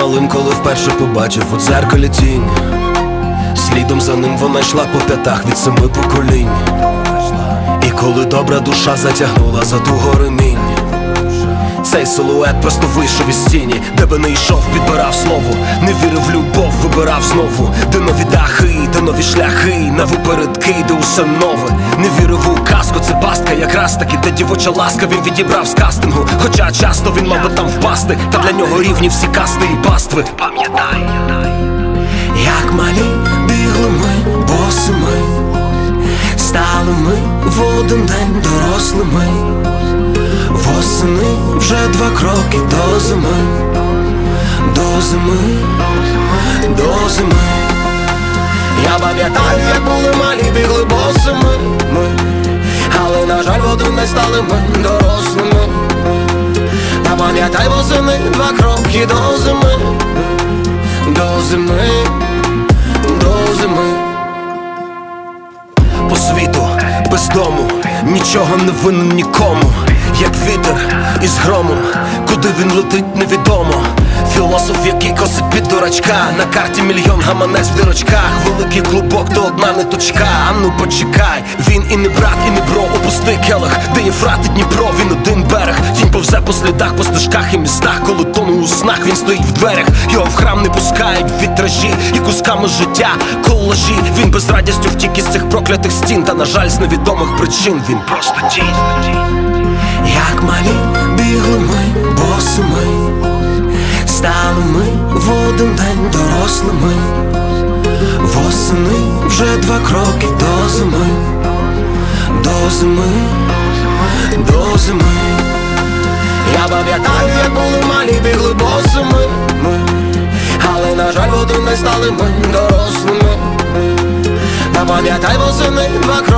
малим, коли вперше побачив у дзеркалі тінь. Слідом за ним вона йшла по п'ятах від 7 поколінь. І коли добра душа затягнула за туго ремінь, цей силует просто вийшов із тіні. Де би не йшов, підбирав слово. Не вірив в любов, вибирав знову. Де нові дахи, де нові шляхи, на випередки, де усе нове. Не вірив у казку, це пастка якраз таки, де дівоча ласка він відібрав з кастингу. Хоча часто він мав би там впасти, та для нього рівні всі касти і пастви. Пам'ятай, як малі бігли ми босими, стали ми в один день дорослими. Восени вже 2 кроки до зими, до зими, до зими. Я пам'ятаю, як були малі, бігли босими ми, але, на жаль, в один день стали ми дорослими. Та пам'ятай, восени 2 кроки до зими, до зими, до зими. По світу, без дому, нічого не винен нікому. Як вітер із громом, куди він летить, невідомо. Філософ, який косить під дурачка. На карті мільйон гаманець в дирочках. Великий клубок, то одна ниточка. А ну почекай, він і не брат, і не бро. Опусти келих, де Єфрат і Дніпро, він один берег. Тінь повзе по слідах, по стежках і містах. Коли тону у снах, він стоїть в дверях. Його в храм не пускають вітражі і кусками життя колажі. Він без радістю втік із цих проклятих стін. Та, на жаль, з невідомих причин він просто тінь. Як малі бігли ми босими, стали ми в один день дорослими. Восени вже 2 кроки до зими, до зими, до зими. Я пам'ятаю, як були малі, бігли босими ми, але, на жаль, в один день стали ми дорослими. Та пам'ятай, восени 2 кроки